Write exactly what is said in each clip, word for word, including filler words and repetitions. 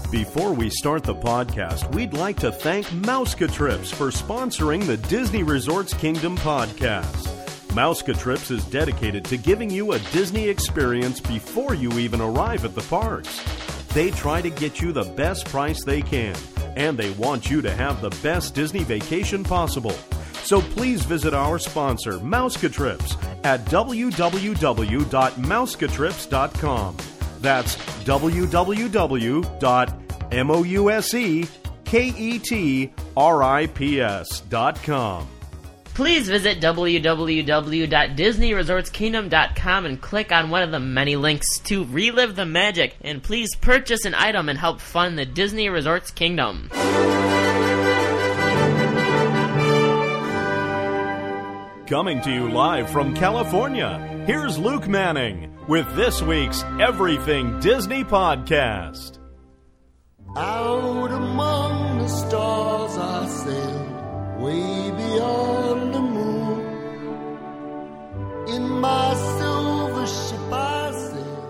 Before we start the podcast, we'd like to thank Mousecatrips for sponsoring the Disney Resorts Kingdom podcast. Mousecatrips is dedicated to giving you a Disney experience before you even arrive at the parks. They try to get you the best price they can, and they want you to have the best Disney vacation possible. So please visit our sponsor, Mousecatrips, at w w w dot mousecatrips dot com. That's w w w dot mousecatrips dot com. Please visit w w w dot disney resorts kingdom dot com and click on one of the many links to relive the magic, and please purchase an item and help fund the Disney Resorts Kingdom. Coming to you live from California, here's Luke Manning with this week's Everything Disney podcast. Out among the stars I sail, way beyond the moon. In my silver ship I sail.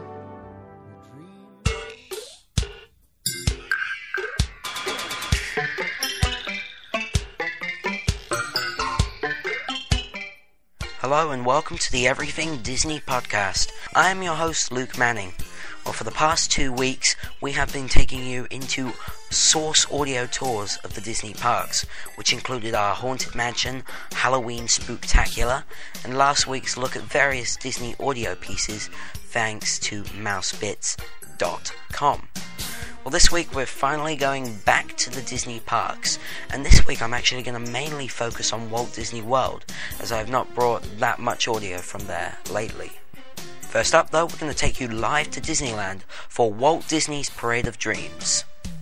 Hello and welcome to the Everything Disney podcast. I am your host, Luke Manning. Well, for the past two weeks, we have been taking you into source audio tours of the Disney parks, which included our Haunted Mansion, Halloween Spooktacular, and last week's look at various Disney audio pieces thanks to mousebits dot com. Well, this week we're finally going back to the Disney parks, and this week I'm actually going to mainly focus on Walt Disney World, as I have not brought that much audio from there lately. First up, though, we're going to take you live to Disneyland for Walt Disney's Parade of Dreams.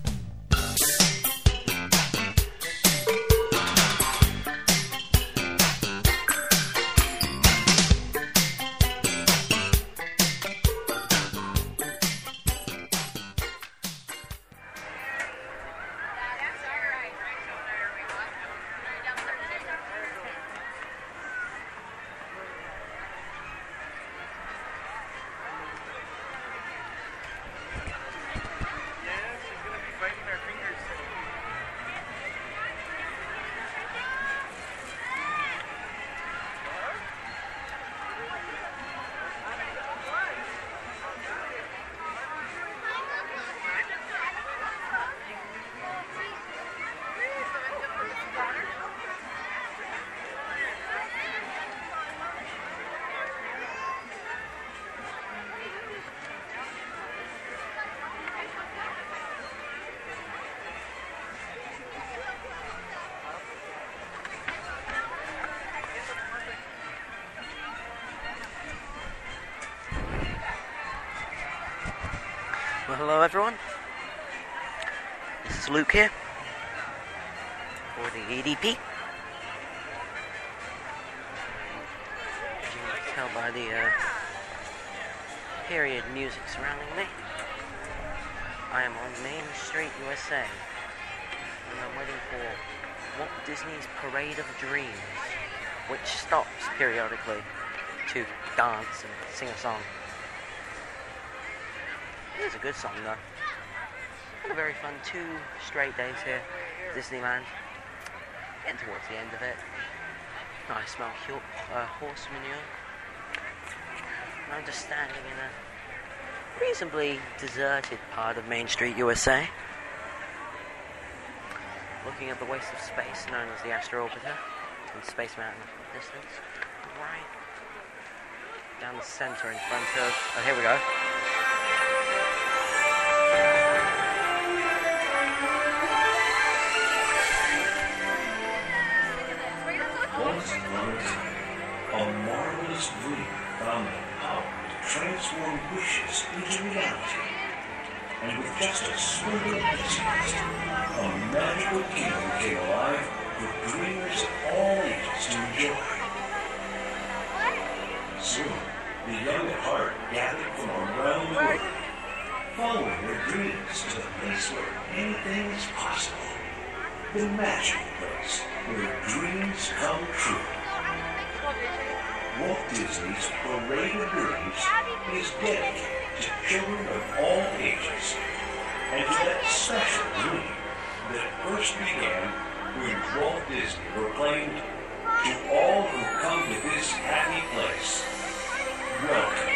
Well, hello everyone, this is Luke here, for the E D P. As you can tell by the uh, period music surrounding me, I am on Main Street, U S A, and I'm waiting for Walt Disney's Parade of Dreams, which stops periodically to dance and sing a song. It is a good song though. Had a very fun two straight days here at Disneyland. Getting towards the end of it. I smell uh, horse manure. And I'm just standing in a reasonably deserted part of Main Street, U S A. Looking at the waste of space known as the Astro Orbiter and Space Mountain in the distance. Right down the center in front of... Oh, here we go. Once upon a time, a marvelous dream found the power to transform wishes into reality. And with just a swing of business, a magical kingdom came alive for dreamers of all ages to enjoy. Soon, the young at heart gathered from around the world, following their dreams to the place where anything is possible. The magical place where dreams come true. Walt Disney's Parade of Dreams is dedicated to children of all ages. and to that special dream that first began when Walt Disney proclaimed, "To all who come to this happy place, welcome."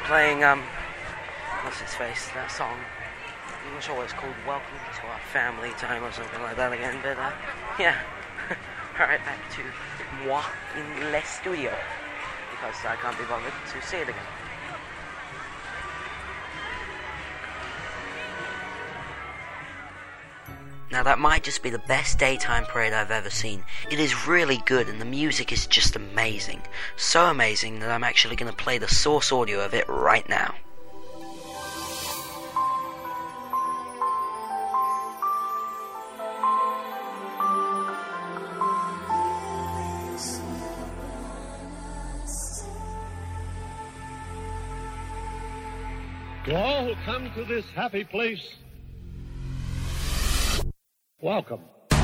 playing, um, what's his face, that song. I'm not sure what it's called, Welcome to Our Family Time or something like that again, but, uh, yeah. Alright, back to moi in le studio, because I can't be bothered to see it again. Now that might just be the best daytime parade I've ever seen. It is really good and the music is just amazing. So amazing that I'm actually going to play the source audio of it right now. To all who come to this happy place, welcome.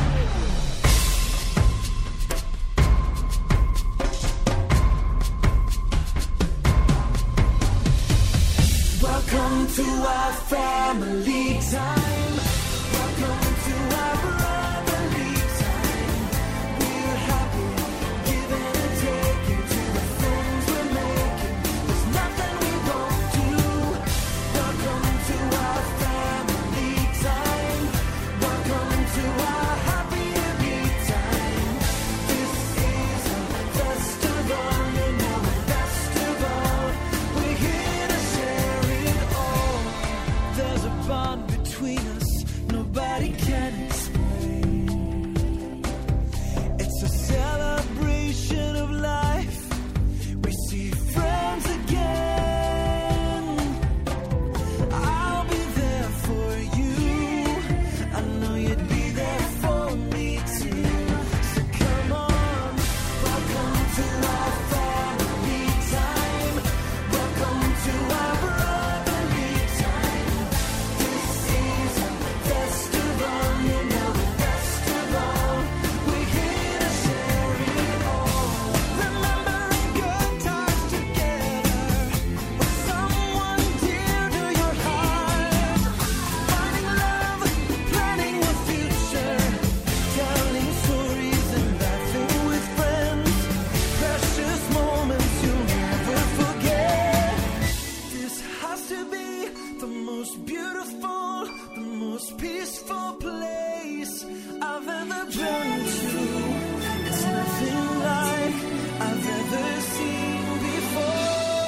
Welcome to our family time. Welcome to our brotherly time. We're happy, giving and taking to the friends we're making. There's nothing we won't do. Welcome to our family time. Welcome to our happy happy time. This is a festival, you know, the best of all. We're here to share it all. There's a bond between us nobody can explain. It's a celebration of life. We see friends again. I'll be there for you. I know you'd be there for me too. So come on, welcome to our family time. Welcome to our brotherly time. This is a festival, you know, the best of all. We're here to share it all. Remembering good times together with someone dear to your heart. Finding love, planning the future, telling stories and laughing with friends. Precious moments you'll never forget. This has to be the most beautiful, the most peaceful place I've ever been to. It's nothing like I've ever seen before.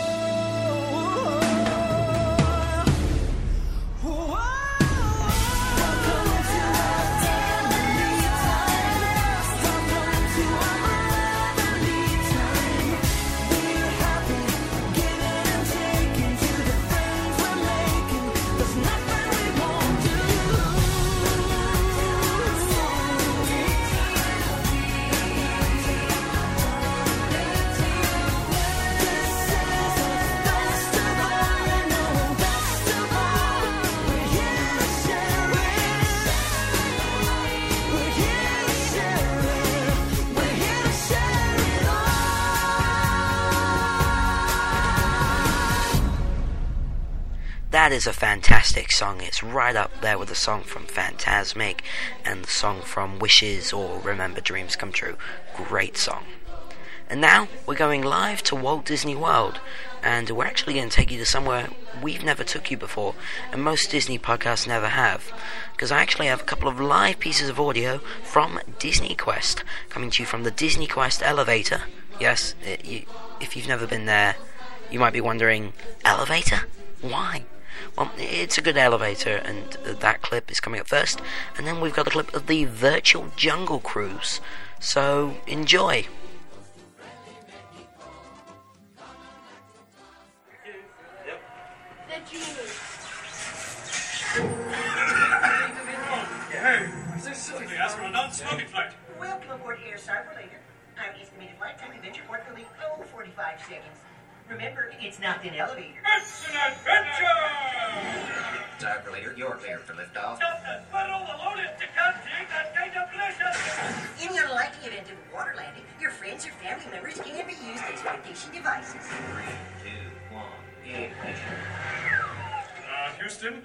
Whoa. Welcome to our family time. Welcome to our brotherly time. We're happy, giving and taking to the friends we're making. There's nothing we won't do. That is a fantastic song. It's right up there with the song from Fantasmic and the song from Wishes or Remember Dreams Come True. Great song. And now we're going live to Walt Disney World, and we're actually going to take you to somewhere we've never took you before, and most Disney podcasts never have, because I actually have a couple of live pieces of audio from Disney Quest, coming to you from the Disney Quest elevator. Yes, it, you, if you've never been there, you might be wondering, elevator? Why? Well, it's a good elevator, and uh, that clip is coming up first, and then we've got a clip of the Virtual Jungle Cruise, so enjoy. Hey, is this silly to ask for a non-smoking flight? Welcome aboard Air Cyberlator. Our estimated flight time to Ventureport will be oh forty-five seconds. Remember, it's not an elevator. It's an adventure! Cyberlator, you're clear for liftoff. Stop that funnel alone is decanting that kind of pleasure! In the unlikely event of a water landing, your friends or family members can be used as flotation devices. Three, two, one, ignition. Uh, Houston?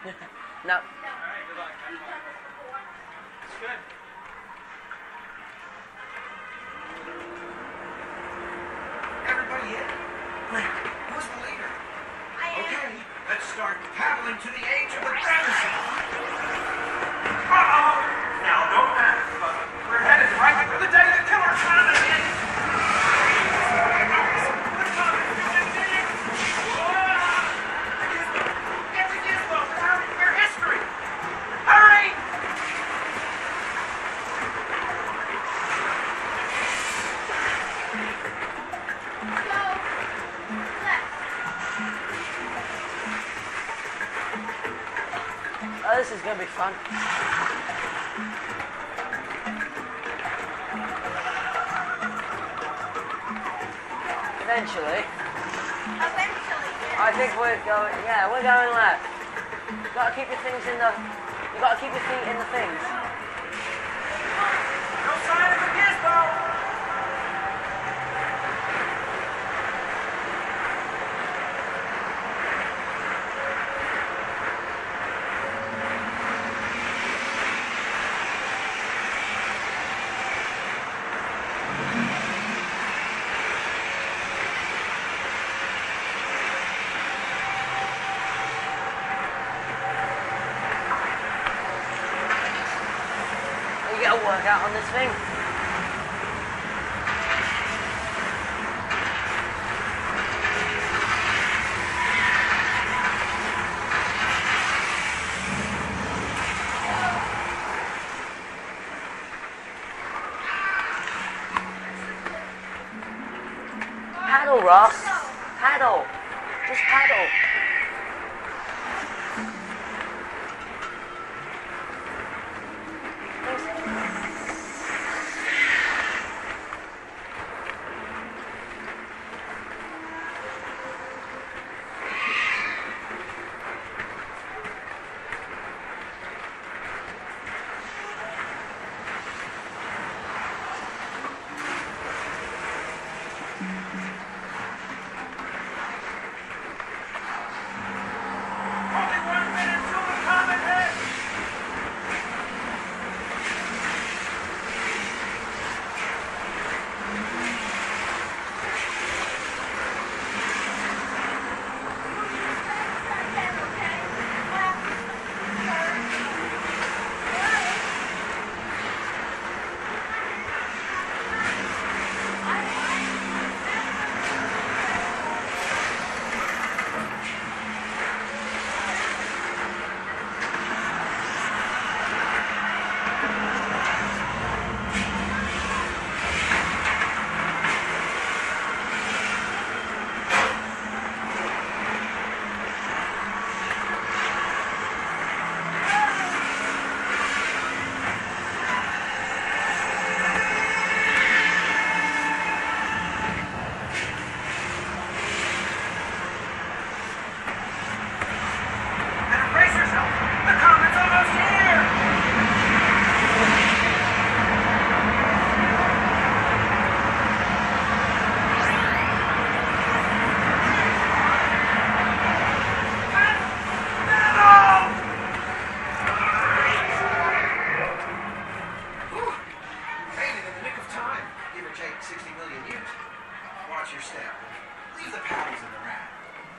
No. Everybody in? Great. Who's the leader? Okay, let's start paddling to the age of the dinosaurs. Uh-oh! Now, don't panic, but we're headed right for the day the killer comet is. Every gizmo found in your history. Hurry! Oh, this is going to be fun. Eventually. Eventually, yeah. I think we're going, yeah, we're going left. You gotta keep your things in the, you gotta keep your feet in the things. No sign of a gizmo! You gotta work out on this thing. Paddle, Ross. Paddle. Just paddle. Only one minute till the comet hits! And brace yourself! The comet's almost here! Whew. Made it in the nick of time. Give or take sixty million years. Watch your step. Leave the paddles in the rack.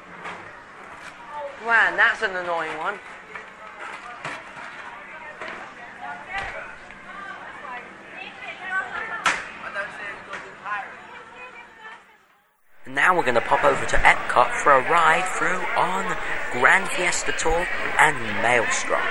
Man, that's an annoying one. Now we're going to pop over to Epcot for a ride through on Grand Fiesta Tour and Maelstrom.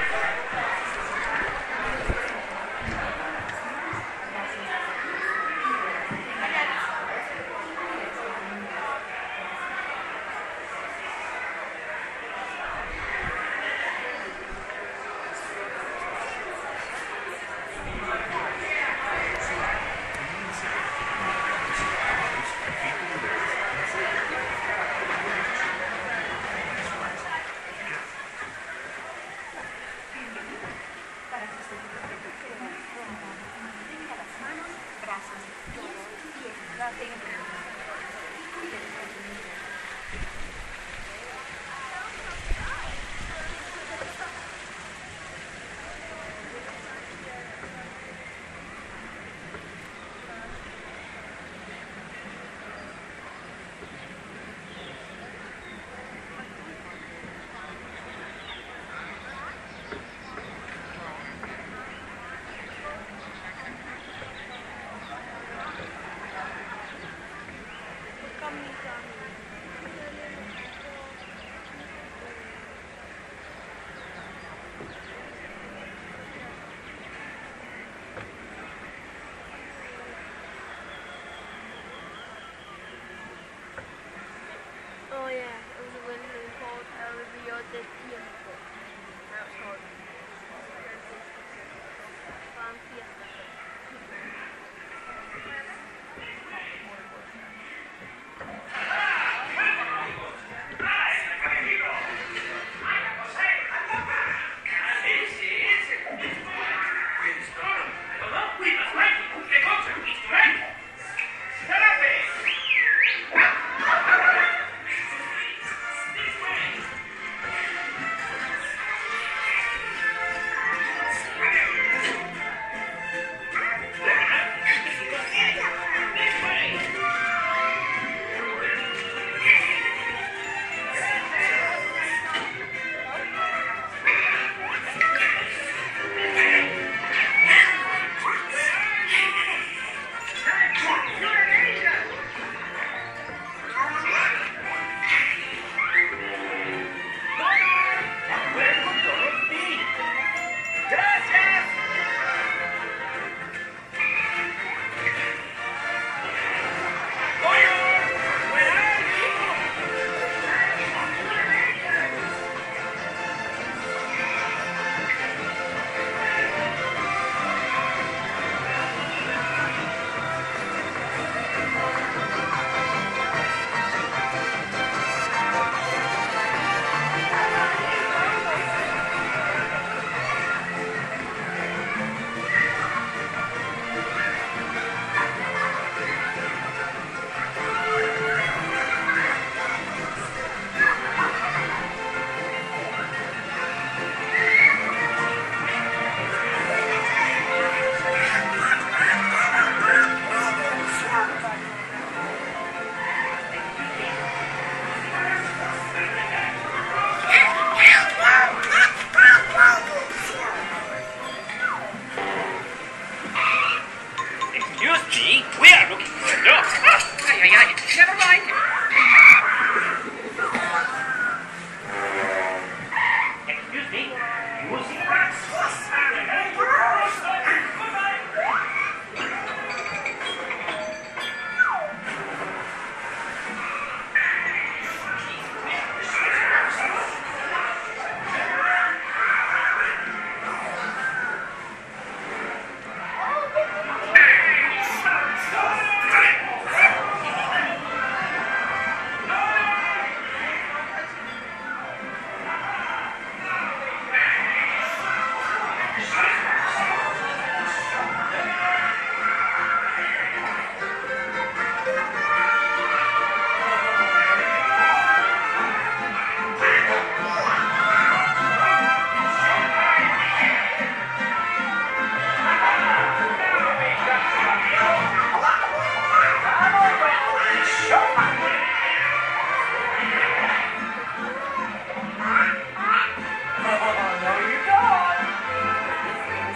No, you don't.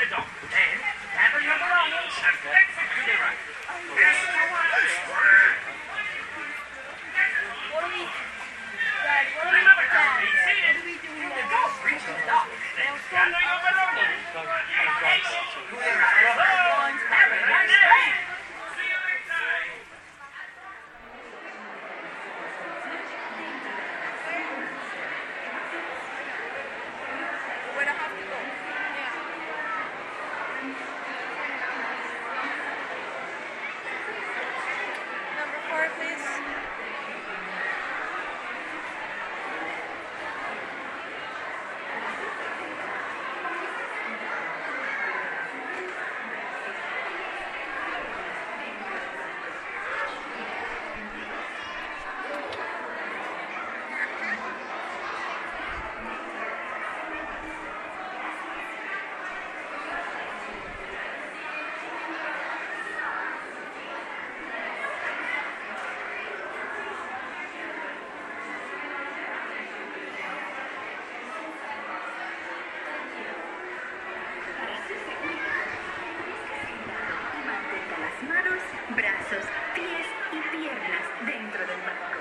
the door. Then, gather your belongings and execute it right. Yes, What do we... Dad, what do we... remember, Dad, be seated. what do we do The now? door reaches the dock. Then, gather your belongings. Have a nice day. See you next time. Where do I have to go? Yeah. Number four, please. Mantenga las manos, brazos, pies y piernas dentro del barco.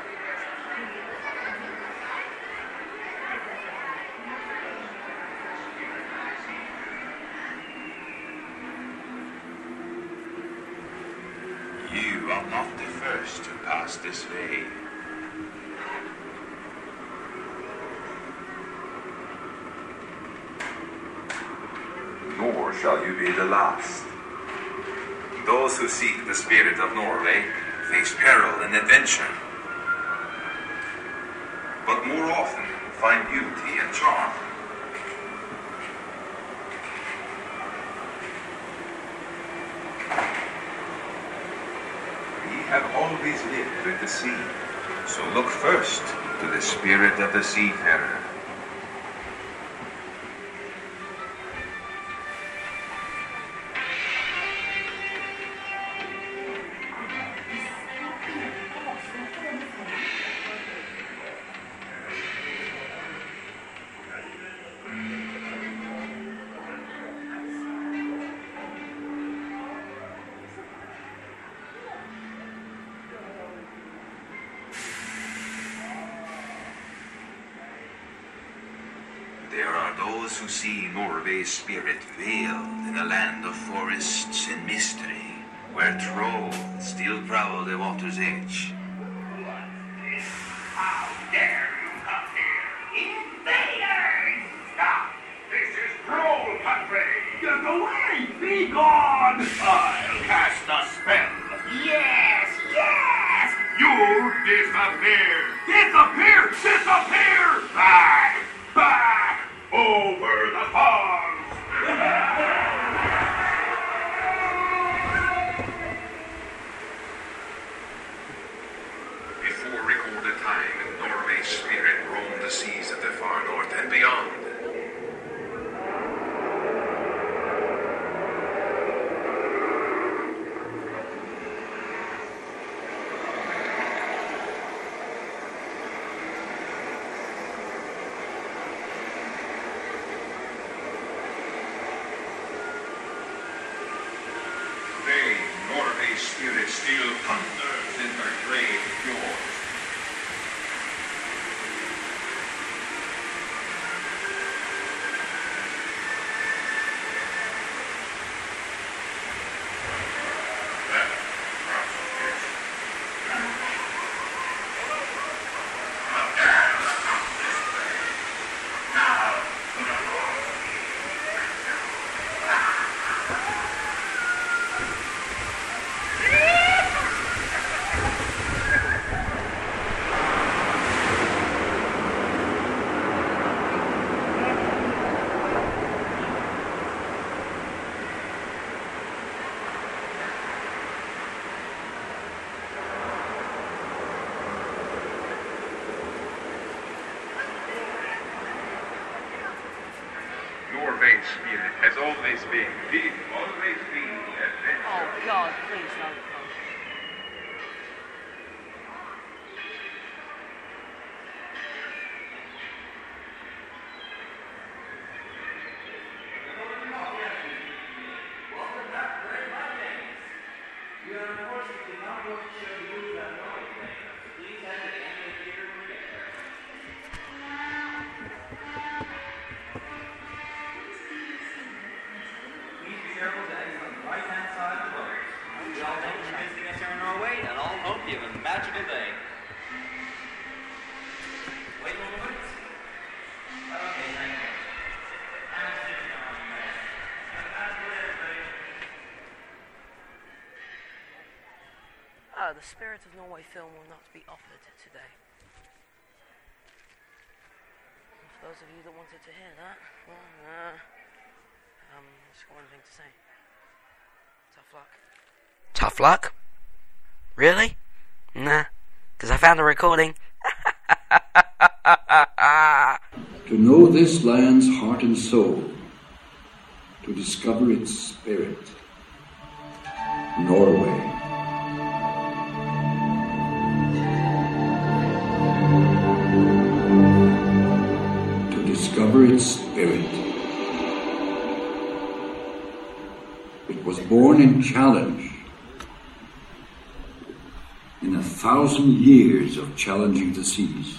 You are not the first to pass this way. Nor shall you be the last. Those who seek the spirit of Norway face peril and adventure, but more often find beauty and charm. We have always lived with the sea, so look first to the spirit of the seafarer. There are those who see Norway's spirit veiled in a land of forests and mystery, where trolls still prowl the water's edge. How dare you come here? Invaders! Stop! This is troll country! Get away! Be gone! I'll cast a spell. Yes! Yes! You'll disappear! Disappear! Disappear! Back! Back! Over the falls! Before recorded time, Norway's spirit roamed the seas of the far north and beyond. Today, Norway's spirit still thunders in her grave fjords. Norway's spirit has always been, did always be adventure. Oh, God, please don't. So, the Spirit of Norway film will not be offered today. And for those of you that wanted to hear that, well, uh, um, just got one thing to say. Tough luck. Tough luck? Really? Nah, because I found the recording. To know this land's heart and soul, to discover its spirit. Norway. To discover its spirit. It was born in challenge. In a thousand years of challenging the seas.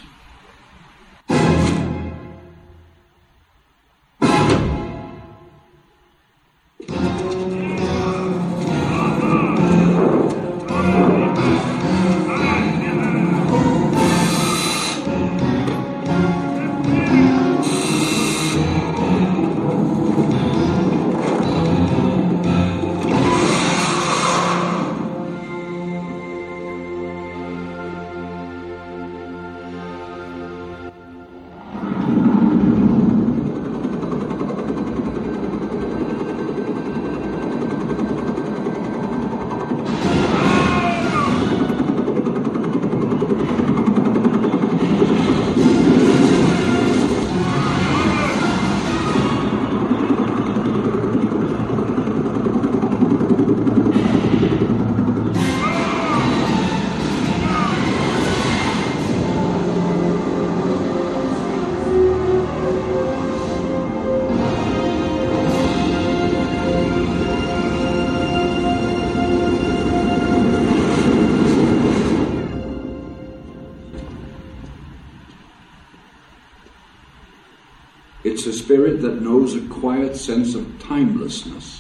It's a spirit that knows a quiet sense of timelessness.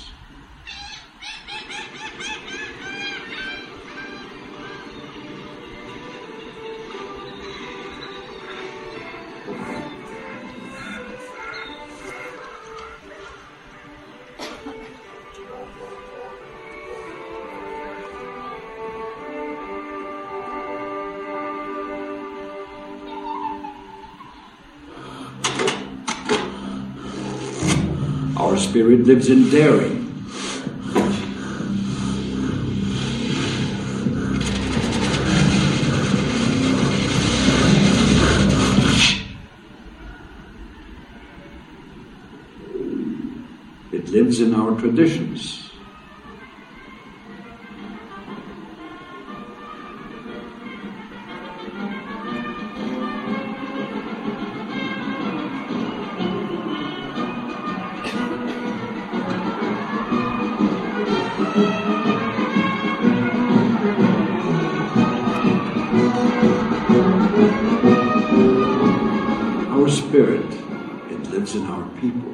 Our spirit lives in daring. It lives in our traditions. Our spirit, it lives in our people.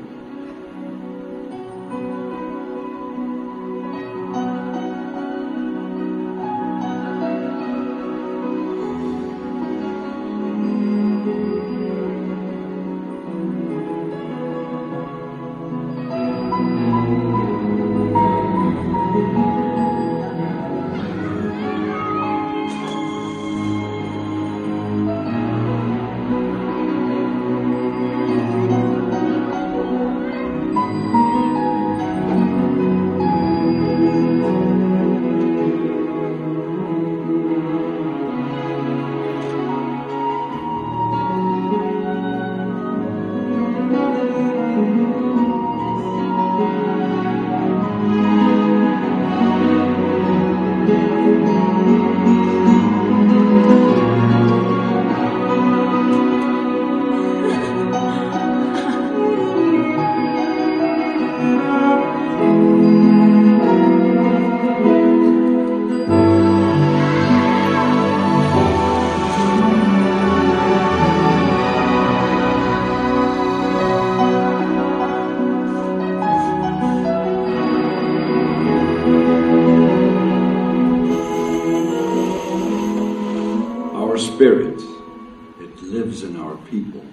Our spirit, it lives in our people.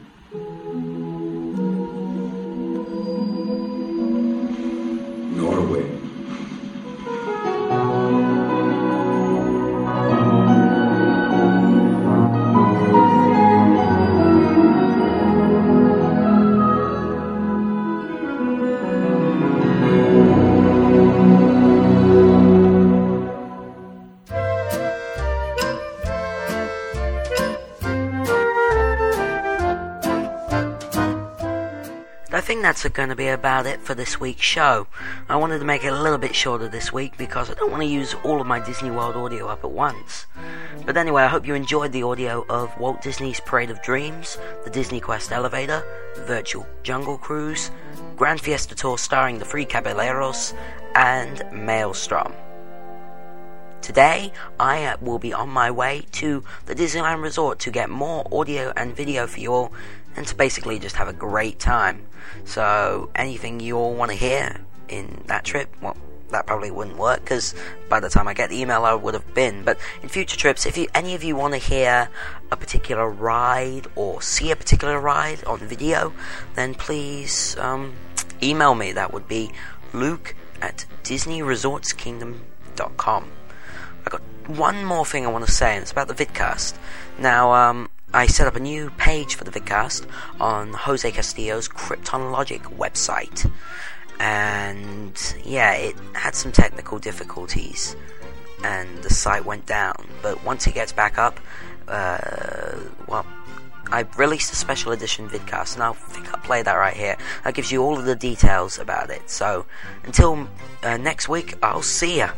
Norway. I think that's going to be about it for this week's show. I wanted to make it a little bit shorter this week because I don't want to use all of my Disney World audio up at once. But anyway, I hope you enjoyed the audio of Walt Disney's Parade of Dreams, the Disney Quest Elevator, Virtual Jungle Cruise, Grand Fiesta Tour starring the Three Caballeros, and Maelstrom. Today, I uh, will be on my way to the Disneyland Resort to get more audio and video for you all, and to basically just have a great time. So, anything you all want to hear in that trip, well, that probably wouldn't work, because by the time I get the email I would have been. But in future trips, if you, any of you want to hear a particular ride, or see a particular ride on video, then please um, email me. That would be Luke at Disney Resorts Kingdom dot com. I got one more thing I want to say, and it's about the vidcast. Now, um, I set up a new page for the vidcast on Jose Castillo's Krypton Logic website, and yeah, it had some technical difficulties, and the site went down. But once it gets back up, uh, well, I released a special edition vidcast, and I think I'll play that right here. That gives you all of the details about it. So, until uh, next week, I'll see ya.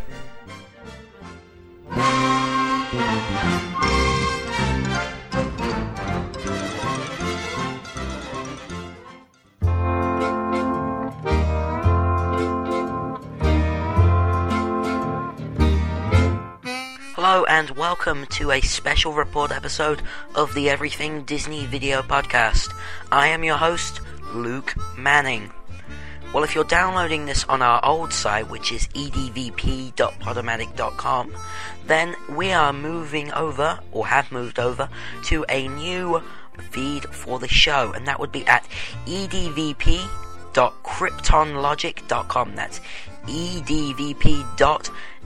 Hello and welcome to a special report episode of the Everything Disney Video Podcast. I am your host, Luke Manning. Well, if you're downloading this on our old site, which is e d v p dot podomatic dot com, then we are moving over, or have moved over, to a new feed for the show, and that would be at e d v p dot krypton logic dot com. That's e d v p dot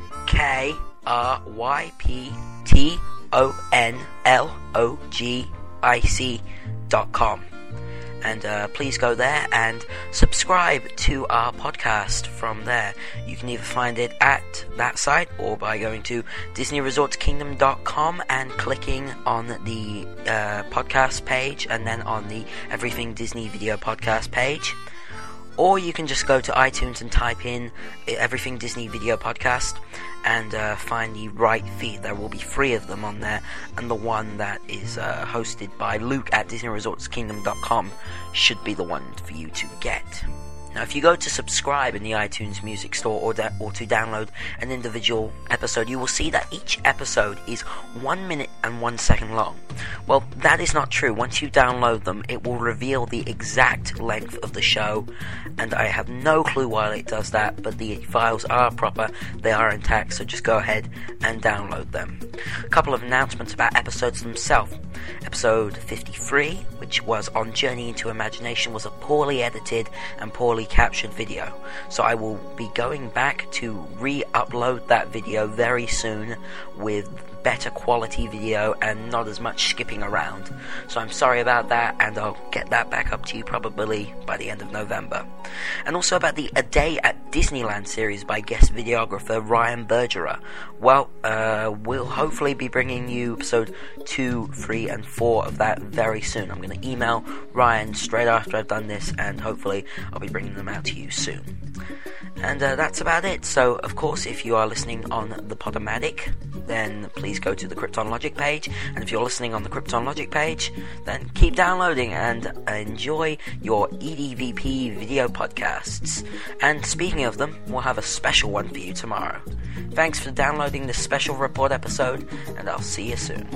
k r y p t o n l o g i c dot com. And uh, please go there and subscribe to our podcast from there. You can either find it at that site or by going to Disney Resorts Kingdom dot com and clicking on the uh, podcast page, and then on the Everything Disney Video Podcast page. Or you can just go to iTunes and type in Everything Disney Video Podcast and uh, find the right feed. There will be three of them on there, and the one that is uh, hosted by Luke at Disney Resorts Kingdom dot com should be the one for you to get. Now, if you go to subscribe in the iTunes Music Store, or, da- or to download an individual episode, you will see that each episode is one minute and one second long. Well, that is not true. Once you download them, it will reveal the exact length of the show, and I have no clue why it does that, but the files are proper, they are intact, so just go ahead and download them. A couple of announcements about episodes themselves. Episode fifty-three, which was on Journey into Imagination, was a poorly edited and poorly captured video, so I will be going back to re-upload that video very soon with better quality video and not as much skipping around. So I'm sorry about that, and I'll get that back up to you probably by the end of November. And also about the A Day at Disneyland series by guest videographer Ryan Bergerer. Well, uh, we'll hopefully be bringing you episode two, three, and four of that very soon. I'm going to email Ryan straight after I've done this, and hopefully I'll be bringing them out to you soon. And uh, that's about it. So, of course, if you are listening on the Podomatic, then please go to the Krypton Logic page. And if you're listening on the Krypton Logic page, then keep downloading and enjoy your E D V P video podcasts. And speaking of them, we'll have a special one for you tomorrow. Thanks for downloading this special report episode, and I'll see you soon.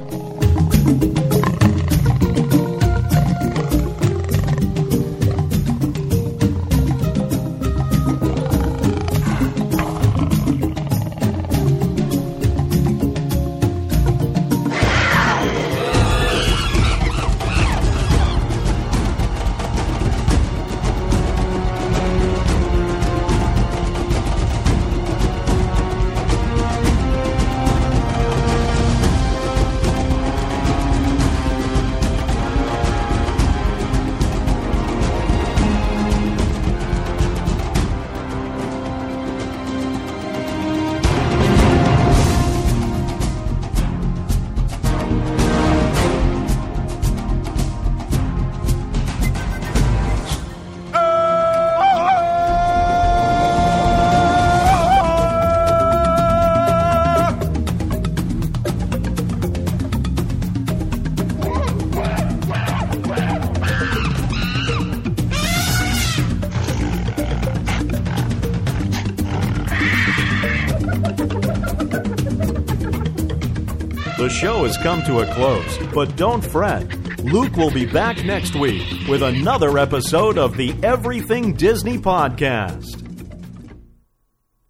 The show has come to a close, but don't fret. Luke will be back next week with another episode of the Everything Disney Podcast.